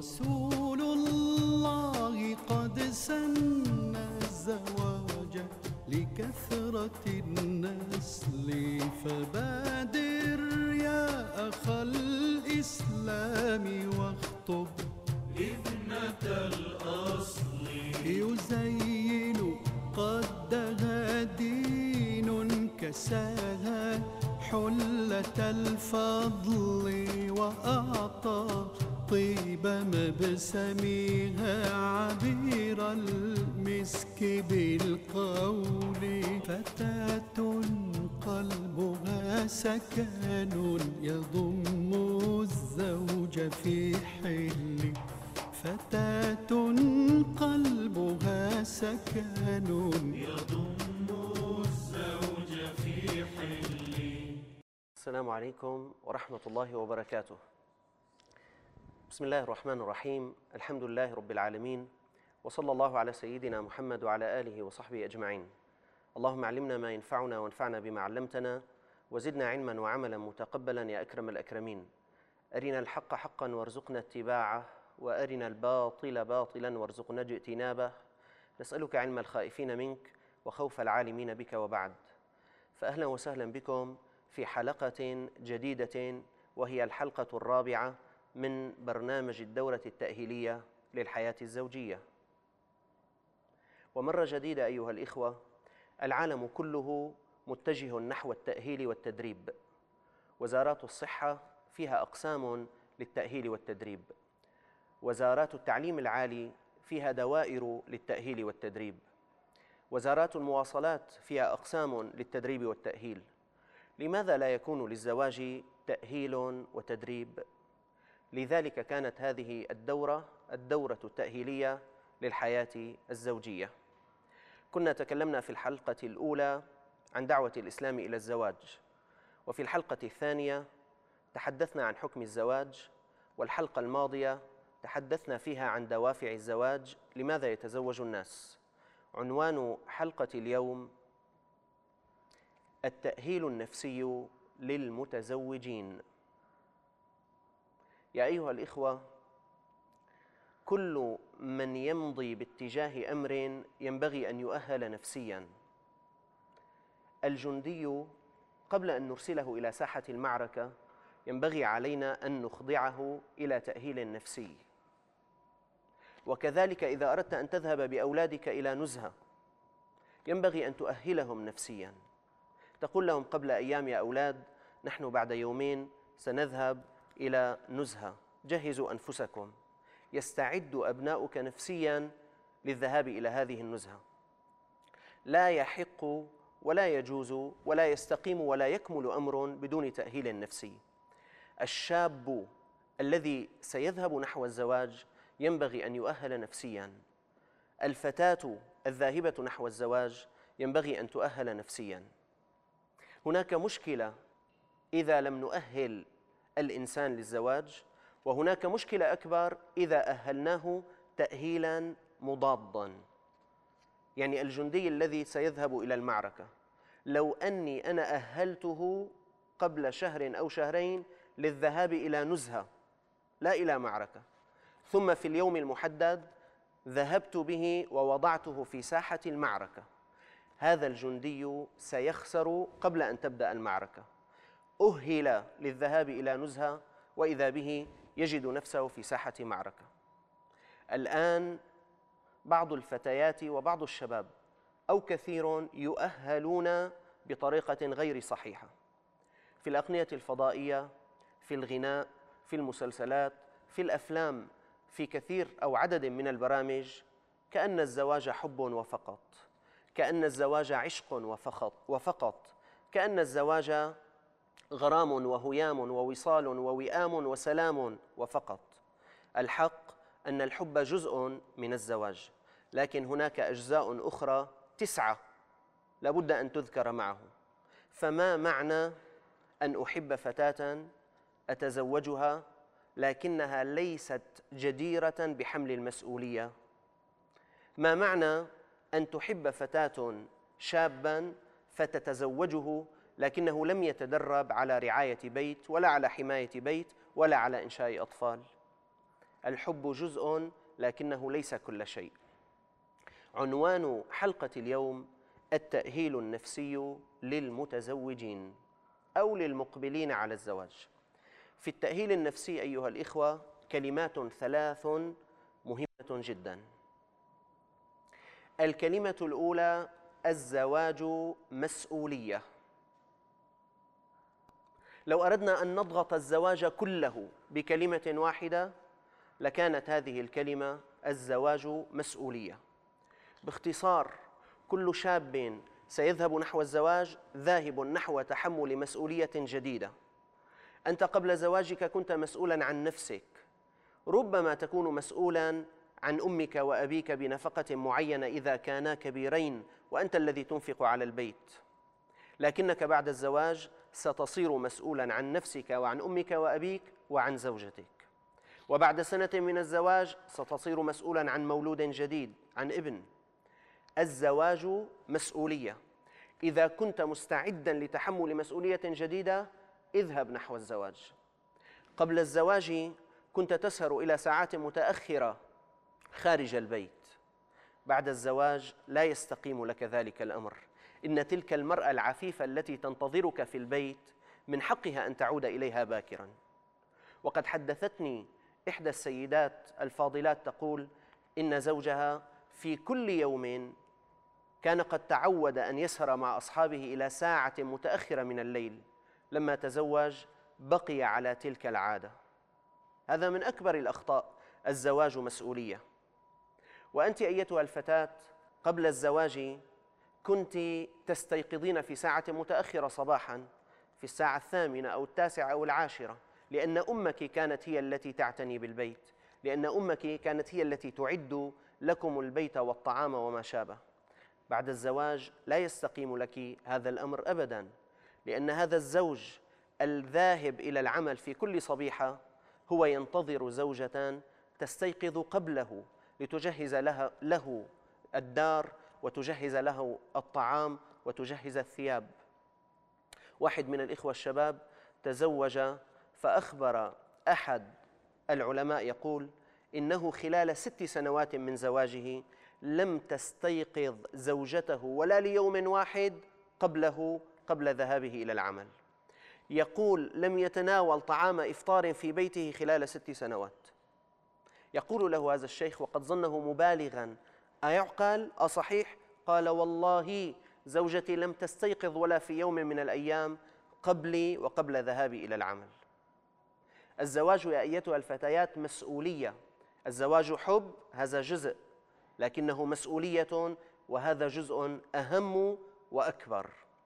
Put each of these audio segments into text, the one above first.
رسول الله قد سن الزواج لكثرة النسل، فبادر يا أخ الإسلام واخطب ابنة الأصل. يزين قدها دين كساها حلة الفضل، وأعطى طيب مبسمها عبير المسك بالقول. فتاة قلبها سكن يضم الزوج في حل، فتاة قلبها سكن يضم الزوج في حل. السلام عليكم ورحمة الله وبركاته. بسم الله الرحمن الرحيم. الحمد لله رب العالمين، وصلى الله على سيدنا محمد وعلى آله وصحبه أجمعين. اللهم علمنا ما ينفعنا وانفعنا بما علمتنا، وزدنا علما وعملا متقبلا يا أكرم الأكرمين. أرنا الحق حقا وارزقنا اتباعه، وأرنا الباطل باطلا وارزقنا اجتنابه. نسألك علم الخائفين منك وخوف العالمين بك، وبعد. فأهلا وسهلا بكم في حلقة جديدة، وهي الحلقة الرابعة من برنامج الدورة التأهيلية للحياة الزوجية. ومرة جديدة أيها الإخوة، العالم كله متجه نحو التأهيل والتدريب. وزارات الصحة فيها أقسام للتأهيل والتدريب، وزارات التعليم العالي فيها دوائر للتأهيل والتدريب، وزارات المواصلات فيها أقسام للتدريب والتأهيل. لماذا لا يكون للزواج تأهيل وتدريب؟ لذلك كانت هذه الدورة التأهيلية للحياة الزوجية. كنا تكلمنا في الحلقة الأولى عن دعوة الإسلام إلى الزواج، وفي الحلقة الثانية تحدثنا عن حكم الزواج، والحلقة الماضية تحدثنا فيها عن دوافع الزواج، لماذا يتزوج الناس. عنوان حلقة اليوم: التأهيل النفسي للمتزوجين. يا أيها الإخوة، كل من يمضي باتجاه أمر ينبغي أن يؤهل نفسياً. الجندي قبل أن نرسله إلى ساحة المعركة ينبغي علينا أن نخضعه إلى تأهيل نفسي. وكذلك إذا أردت أن تذهب بأولادك إلى نزهة ينبغي أن تؤهلهم نفسياً. تقول لهم قبل أيام: يا أولاد، نحن بعد يومين سنذهب إلى نزهة، جهزوا أنفسكم. يستعد أبناؤك نفسياً للذهاب إلى هذه النزهة. لا يحق ولا يجوز ولا يستقيم ولا يكمل أمر بدون تأهيل نفسي. الشاب الذي سيذهب نحو الزواج ينبغي أن يؤهل نفسياً. الفتاة الذاهبة نحو الزواج ينبغي أن تؤهل نفسياً. هناك مشكلة إذا لم نؤهل الإنسان للزواج، وهناك مشكلة أكبر إذا أهلناه تأهيلاً مضاداً. يعني الجندي الذي سيذهب إلى المعركة، لو أني أنا أهلته قبل شهر أو شهرين للذهاب إلى نزهة لا إلى معركة، ثم في اليوم المحدد ذهبت به ووضعته في ساحة المعركة، هذا الجندي سيخسر قبل أن تبدأ المعركة. أهل للذهاب إلى نزهة وإذا به يجد نفسه في ساحة معركة. الآن بعض الفتيات وبعض الشباب أو كثير يؤهلون بطريقة غير صحيحة، في الأقنية الفضائية، في الغناء، في المسلسلات، في الأفلام، في كثير أو عدد من البرامج، كأن الزواج حب وفقط، كأن الزواج عشق وفقط، كأن الزواج غرام وهيام ووصال ووئام وسلام وفقط. الحق أن الحب جزء من الزواج، لكن هناك أجزاء أخرى 9 لابد أن تذكر معه. فما معنى أن أحب فتاة أتزوجها لكنها ليست جديرة بحمل المسؤولية؟ ما معنى أن تحب فتاة شاباً فتتزوجه لكنه لم يتدرب على رعاية بيت ولا على حماية بيت ولا على إنشاء أطفال؟ الحب جزء لكنه ليس كل شيء. عنوان حلقة اليوم: التأهيل النفسي للمتزوجين أو للمقبلين على الزواج. في التأهيل النفسي أيها الإخوة كلمات ثلاث مهمة جدا. الكلمة الأولى: الزواج مسؤولية. لو أردنا أن نضغط الزواج كله بكلمة واحدة لكانت هذه الكلمة: الزواج مسؤولية. باختصار، كل شاب سيذهب نحو الزواج ذاهب نحو تحمل مسؤولية جديدة. أنت قبل زواجك كنت مسؤولا عن نفسك، ربما تكون مسؤولا عن أمك وأبيك بنفقة معينة إذا كانا كبيرين وأنت الذي تنفق على البيت، لكنك بعد الزواج ستصير مسؤولا عن نفسك وعن أمك وأبيك وعن زوجتك. وبعد سنة من الزواج ستصير مسؤولا عن مولود جديد، عن ابن. الزواج مسؤولية. إذا كنت مستعدا لتحمل مسؤولية جديدة اذهب نحو الزواج. قبل الزواج كنت تسهر إلى ساعات متأخرة خارج البيت، بعد الزواج لا يستقيم لك ذلك الأمر. إن تلك المرأة العفيفة التي تنتظرك في البيت من حقها أن تعود إليها باكرا. وقد حدثتني إحدى السيدات الفاضلات تقول إن زوجها في كل يوم كان قد تعود أن يسهر مع أصحابه إلى ساعة متأخرة من الليل. لما تزوج بقي على تلك العادة. هذا من أكبر الأخطاء. الزواج مسؤولية. وأنت أيتها الفتاة قبل الزواج كنت تستيقظين في ساعة متأخرة صباحا، في الساعة 8 أو 9 أو 10، لأن أمك كانت هي التي تعتني بالبيت، لأن أمك كانت هي التي تعد لكم البيت والطعام وما شابه. بعد الزواج لا يستقيم لك هذا الأمر أبدا، لأن هذا الزوج الذاهب إلى العمل في كل صبيحة هو ينتظر زوجة تستيقظ قبله لتجهز له الدار وتجهز له الطعام وتجهز الثياب. واحد من الإخوة الشباب تزوج، فأخبر أحد العلماء يقول إنه خلال 6 سنوات من زواجه لم تستيقظ زوجته ولا ليوم واحد قبل ذهابه إلى العمل. يقول لم يتناول طعام إفطار في بيته خلال 6 سنوات. يقول له هذا الشيخ وقد ظنه مبالغا: أيعقل؟ أصحيح؟ قال: والله زوجتي لم تستيقظ ولا في يوم من الأيام قبلي وقبل ذهابي إلى العمل. الزواج يا أيتها الفتيات مسؤولية. الزواج حب، هذا جزء، لكنه مسؤولية، وهذا جزء أهم وأكبر.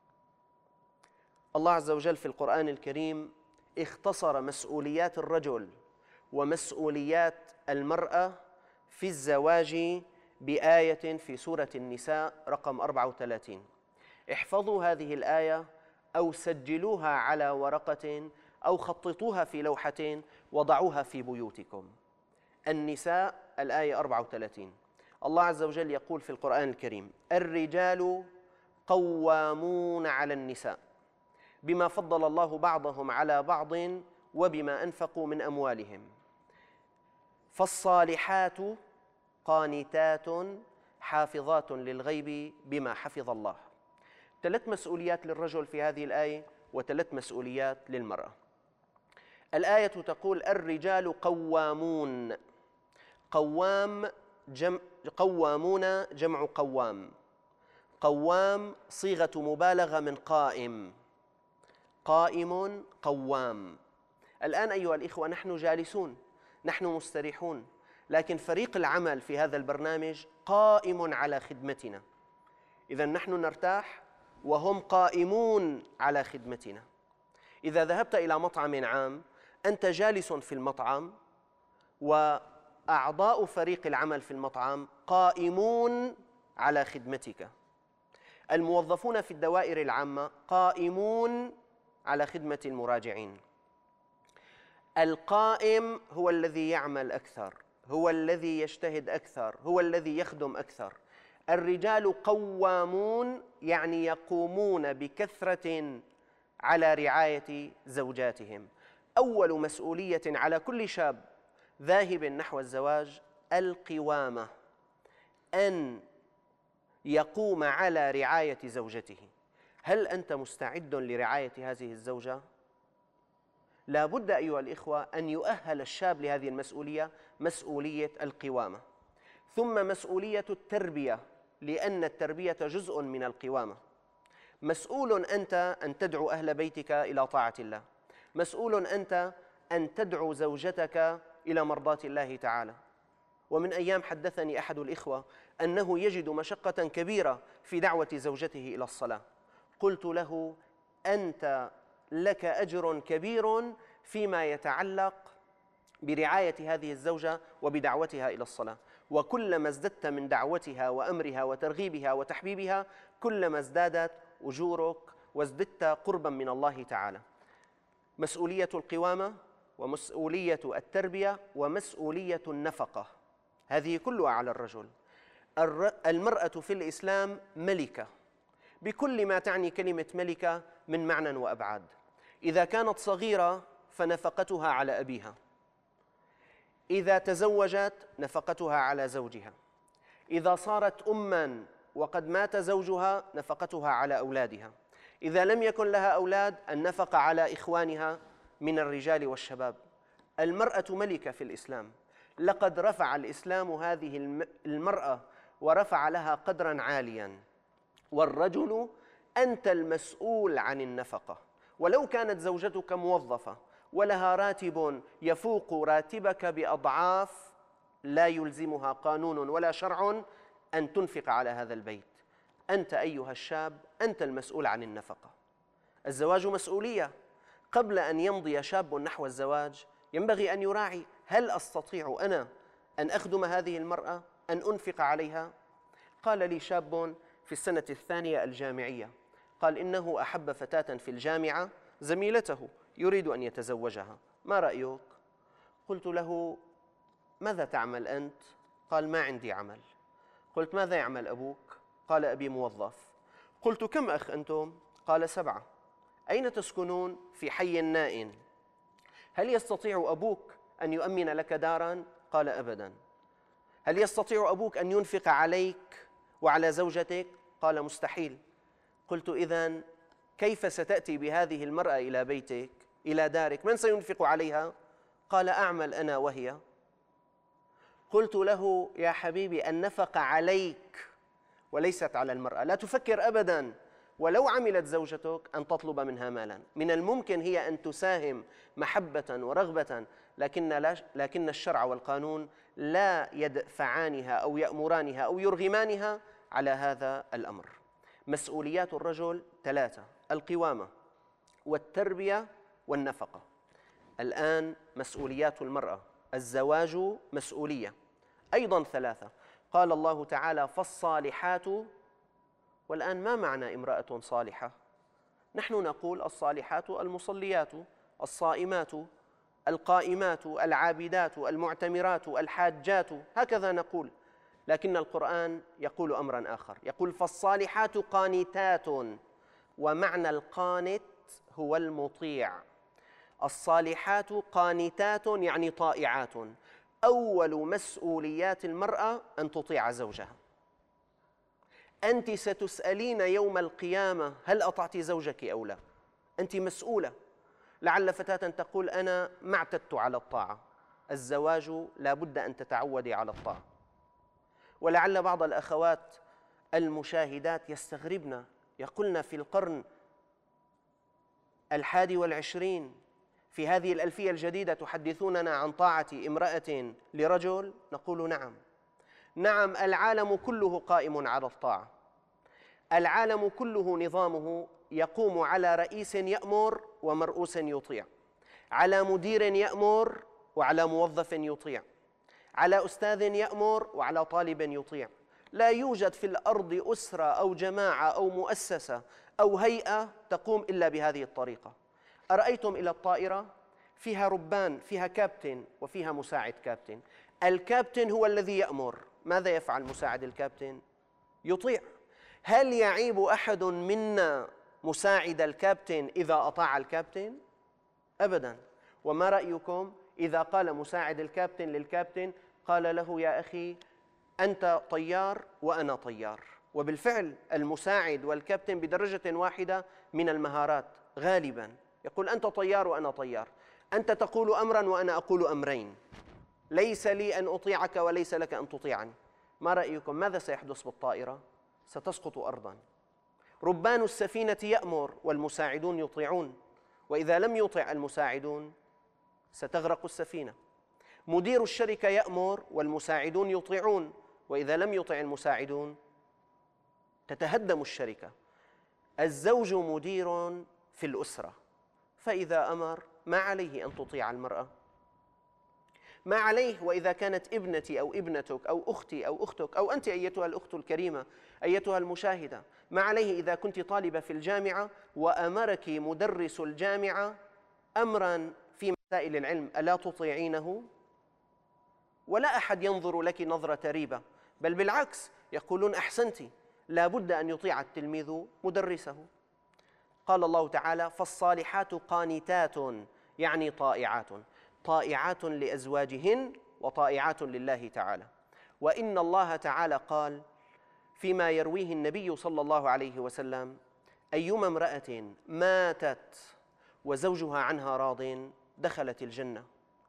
الله عز وجل في القرآن الكريم اختصر مسؤوليات الرجل ومسؤوليات المرأة في الزواج بآية في سورة النساء رقم 34. احفظوا هذه الآية أو سجلوها على ورقة أو خططوها في لوحة وضعوها في بيوتكم. النساء الآية 34. الله عز وجل يقول في القرآن الكريم: الرجال قوامون على النساء بما فضل الله بعضهم على بعض وبما أنفقوا من أموالهم، فالصالحات قانتات حافظات للغيب بما حفظ الله. 3 مسؤوليات للرجل في هذه الآية و3 مسؤوليات للمرأة. الآية تقول: الرجال قوامون. قوامون جمع قوام. قوام صيغة مبالغة من قائم. قائم قوام. الآن أيها الإخوة نحن جالسون، نحن مستريحون، لكن فريق العمل في هذا البرنامج قائم على خدمتنا. إذا نحن نرتاح وهم قائمون على خدمتنا. إذا ذهبت إلى مطعم عام أنت جالس في المطعم وأعضاء فريق العمل في المطعم قائمون على خدمتك. الموظفون في الدوائر العامة قائمون على خدمة المراجعين. القائم هو الذي يعمل أكثر، هو الذي يجتهد أكثر، هو الذي يخدم أكثر. الرجال قوامون يعني يقومون بكثرة على رعاية زوجاتهم. أول مسؤولية على كل شاب ذاهب نحو الزواج القوامة، أن يقوم على رعاية زوجته. هل أنت مستعد لرعاية هذه الزوجة؟ لا بد أيها الإخوة أن يؤهل الشاب لهذه المسؤولية، مسؤولية القوامة، ثم مسؤولية التربية، لأن التربية جزء من القوامة. مسؤول أنت أن تدعو أهل بيتك إلى طاعة الله، مسؤول أنت أن تدعو زوجتك إلى مرضاة الله تعالى. ومن أيام حدثني أحد الإخوة أنه يجد مشقة كبيرة في دعوة زوجته إلى الصلاة. قلت له: أنت لك أجر كبير فيما يتعلق برعاية هذه الزوجة وبدعوتها إلى الصلاة، وكلما ازددت من دعوتها وأمرها وترغيبها وتحبيبها كلما ازدادت أجورك وازددت قربا من الله تعالى. مسؤولية القوامة ومسؤولية التربية ومسؤولية النفقة، هذه كلها على الرجل. المرأة في الإسلام ملكة بكل ما تعني كلمة ملكة من معنى وأبعاد. إذا كانت صغيرة فنفقتها على أبيها، إذا تزوجت نفقتها على زوجها، إذا صارت أماً وقد مات زوجها نفقتها على أولادها، إذا لم يكن لها أولاد النفقة على إخوانها من الرجال والشباب. المرأة ملكة في الإسلام، لقد رفع الإسلام هذه المرأة ورفع لها قدراً عالياً. والرجل أنت المسؤول عن النفقة، ولو كانت زوجتك موظفة ولها راتب يفوق راتبك بأضعاف لا يلزمها قانون ولا شرع أن تنفق على هذا البيت. أنت أيها الشاب أنت المسؤول عن النفقة. الزواج مسؤولية. قبل أن يمضي شاب نحو الزواج ينبغي أن يراعي: هل أستطيع أنا أن أخدم هذه المرأة، أن أنفق عليها؟ قال لي شاب في السنة الثانية الجامعية، قال إنه أحب فتاة في الجامعة زميلته يريد أن يتزوجها، ما رأيك؟ قلت له: ماذا تعمل أنت؟ قال: ما عندي عمل. قلت: ماذا يعمل أبوك؟ قال: أبي موظف. قلت: كم أخ أنتم؟ قال: 7. أين تسكنون؟ في حي نائٍ. هل يستطيع أبوك أن يؤمن لك داراً؟ قال: أبداً. هل يستطيع أبوك أن ينفق عليك وعلى زوجتك؟ قال: مستحيل. قلت: إذن كيف ستأتي بهذه المرأة إلى بيتك، إلى دارك؟ من سينفق عليها؟ قال: أعمل أنا وهي. قلت له: يا حبيبي النفقة عليك وليست على المرأة. لا تفكر أبداً ولو عملت زوجتك أن تطلب منها مالاً، من الممكن هي أن تساهم محبة ورغبة، لكن الشرع والقانون لا يدفعانها أو يأمرانها أو يرغمانها على هذا الأمر. مسؤوليات الرجل 3: القوامة والتربية والنفقة. الآن مسؤوليات المرأة. الزواج مسؤولية أيضاً 3. قال الله تعالى: فالصالحات. والآن ما معنى امرأة صالحة؟ نحن نقول الصالحات المصليات، الصائمات، القائمات، العابدات، المعتمرات، الحاجات، هكذا نقول. لكن القرآن يقول أمراً آخر، يقول: فالصالحات قانتات. ومعنى القانت هو المطيع. الصالحات قانتات يعني طائعات. أول مسؤوليات المرأة أن تطيع زوجها. أنت ستسألين يوم القيامة هل أطعت زوجك أو لا؟ أنت مسؤولة. لعل فتاة تقول: أنا ما اعتدت على الطاعة. الزواج لا بد أن تتعودي على الطاعة. ولعل بعض الأخوات المشاهدات يستغربن، يقولن: في القرن 21 في هذه الألفية الجديدة تحدثوننا عن طاعة امرأة لرجل؟ نقول: نعم، نعم، العالم كله قائم على الطاعة. العالم كله نظامه يقوم على رئيس يأمر ومرؤوس يطيع، على مدير يأمر وعلى موظف يطيع، على أستاذ يأمر وعلى طالب يطيع. لا يوجد في الأرض أسرة أو جماعة أو مؤسسة أو هيئة تقوم إلا بهذه الطريقة. أرأيتم إلى الطائرة فيها ربان، فيها كابتن وفيها مساعد كابتن. الكابتن هو الذي يأمر. ماذا يفعل مساعد الكابتن؟ يطيع. هل يعيب أحد منا مساعد الكابتن إذا أطاع الكابتن؟ أبداً. وما رأيكم إذا قال مساعد الكابتن للكابتن قال له: يا أخي أنت طيار وأنا طيار. وبالفعل المساعد والكابتن بدرجة واحدة من المهارات غالبا يقول: أنت طيار وأنا طيار، أنت تقول أمرا وأنا أقول أمرين، ليس لي أن أطيعك وليس لك أن تطيعني. ما رأيكم ماذا سيحدث بالطائرة؟ ستسقط أرضا. ربان السفينة يأمر والمساعدون يطيعون، وإذا لم يطع المساعدون ستغرق السفينة. مدير الشركة يأمر والمساعدون يطيعون، وإذا لم يطع المساعدون تتهدم الشركة. الزوج مدير في الأسرة، فإذا أمر ما عليه أن تطيع المرأة، ما عليه. وإذا كانت ابنتي أو ابنتك أو أختي أو أختك أو أنت أيتها الأخت الكريمة أيتها المشاهدة، ما عليه إذا كنت طالبة في الجامعة وأمرك مدرس الجامعة أمرا في مسائل العلم، ألا تطيعينه؟ ولا أحد ينظر لك نظرة ريبة، بل بالعكس يقولون: أحسنت، لا بد أن يطيع التلميذ مدرسه. قال الله تعالى: فالصالحات قانتات، يعني طائعات، طائعات لأزواجهن وطائعات لله تعالى. وإن الله تعالى قال فيما يرويه النبي صلى الله عليه وسلم: أيما امرأة ماتت وزوجها عنها راض دخلت الجنة،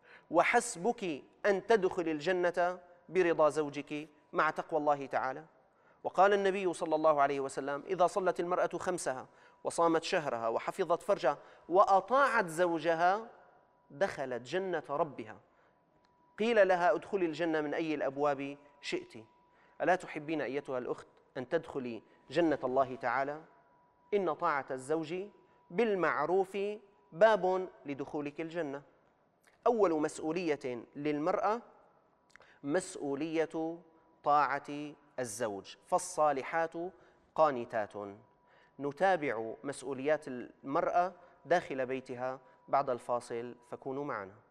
وحسبك أن تدخل الجنة برضا زوجك مع تقوى الله تعالى. وقال النبي صلى الله عليه وسلم: إذا صلت المرأة خمسها وصامت شهرها وحفظت فرجها وأطاعت زوجها دخلت جنة ربها. قيل لها: ادخلي الجنة من أي الأبواب شئت. ألا تحبين أيتها الأخت أن تدخلي جنة الله تعالى؟ إن طاعة الزوج بالمعروف باب لدخولك الجنة. أول مسؤولية للمرأة مسؤولية طاعة الزوج، فالصالحات قانتات. نتابع مسؤوليات المرأة داخل بيتها بعد الفاصل، فكونوا معنا.